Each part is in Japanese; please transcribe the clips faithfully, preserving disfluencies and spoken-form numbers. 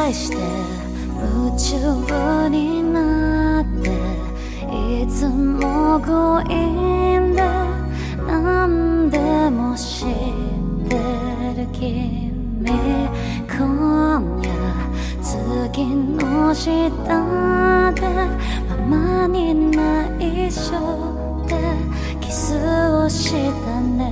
愛して夢中になっていつも強引で何でも知ってる君、今夜次の下でママに内緒でキスをしたね。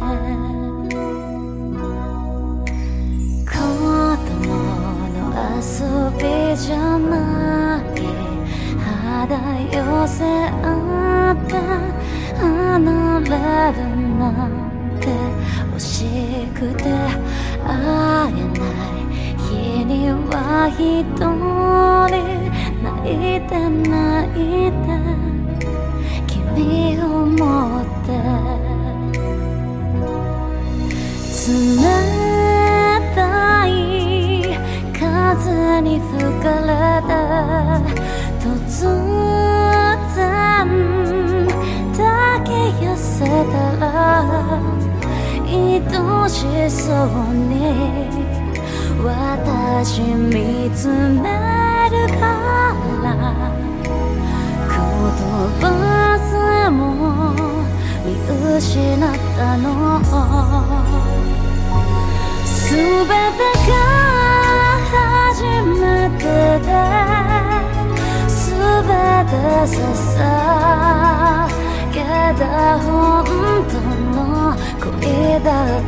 子供の遊びじゃない肌寄せ合って離れるなんて惜しくて会えない日には一人泣いて泣いて君を思って冷たい風に吹かれて突然抱き寄せたら愛しそうに私見つめるから言葉さえも見失ったの。全てが初めてで全て捧げた本当の恋だった。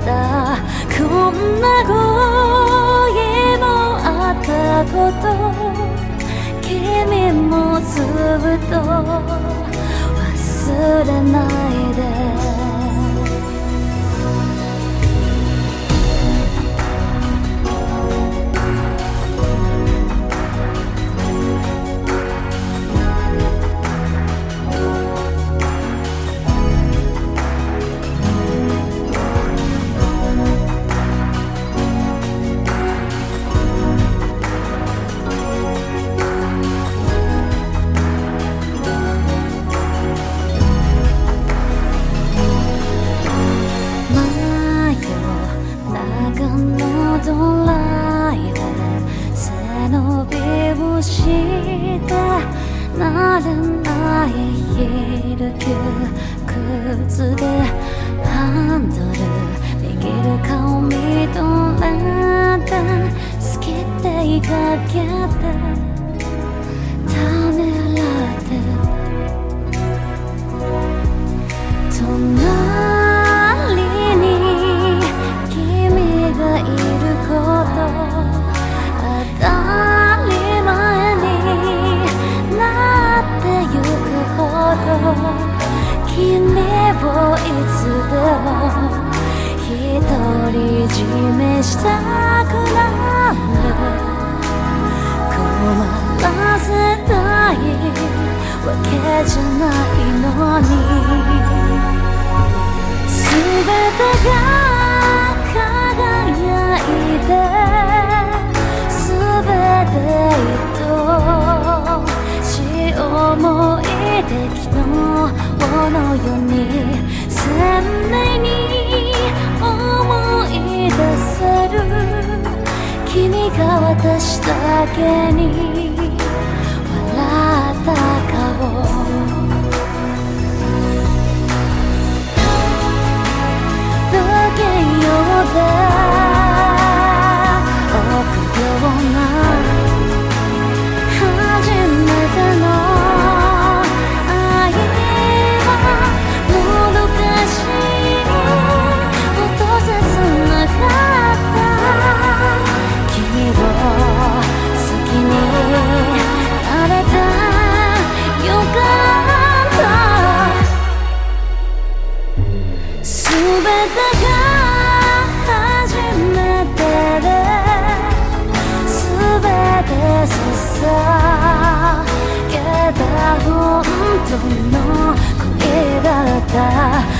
こんな恋もあったこと君もずっと忘れないで。ドライブ背伸びをして慣れないヒール窮屈でハンドル握る顔見とれて好きって言いかけてためられて隣に君がいる当たり前になってゆくほど君をいつでも独り占めしたくなる。困らせたいわけじゃないのに全てが輝いて全て愛しい思い出のものように鮮明に思い出せる。君が私だけに笑った顔不器用で本当の恋だった。